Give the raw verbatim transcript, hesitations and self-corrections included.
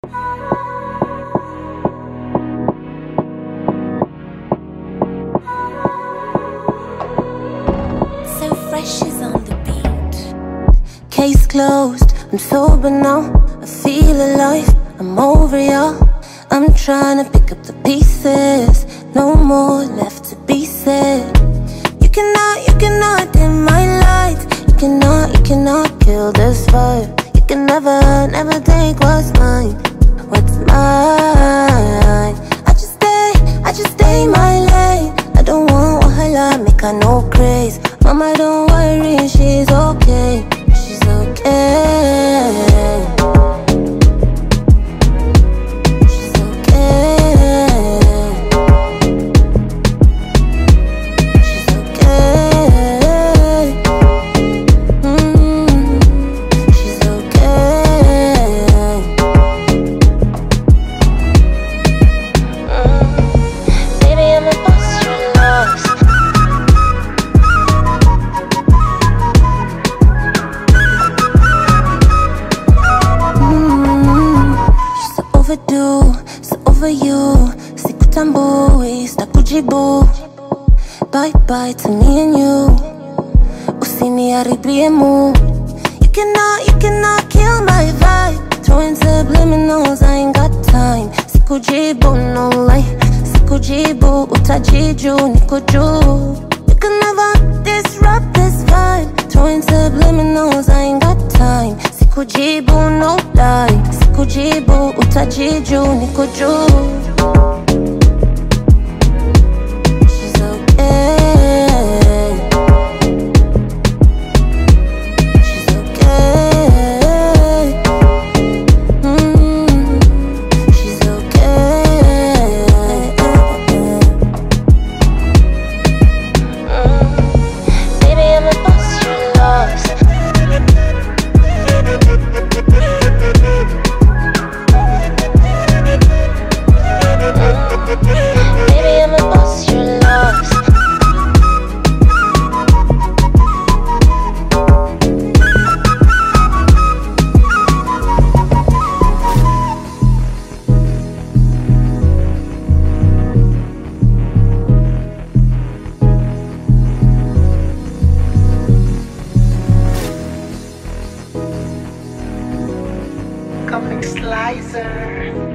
So fresh is on the beat. Case closed, I'm sober now. I feel alive, I'm over y'all. I'm trying to pick up the pieces. No more left to be said. You cannot, you cannot dim my light. You cannot, you cannot kill this fire. You can never, never take what's mine. What's mine? I just stay, I just stay my lane. I don't want wahala, make her no craze. Mama, don't worry, she's okay. She's okay. She's okay. She's okay. Mm, she's okay. Mm, baby, I'm a boss, you're lost. Overdue, so over you. Sikutambui, sitakujibu. Bye bye to me and you. Usiniharibie mood. You cannot, you cannot kill my vibe. Throwing subliminals, I ain't got time. Sikujibu, no lie. Sikujibu, utajiju, niko juu. You can never disrupt this vibe. Throwing subliminals, I ain't got time. Sikujibu, no lie. Sikujibu, utajiju, niko juu. She's okay. She's okay. Mm, she's okay. Mm, baby, I'm a boss, you're lost. Baby, I'm a boss, you're lost. Comic Slicer.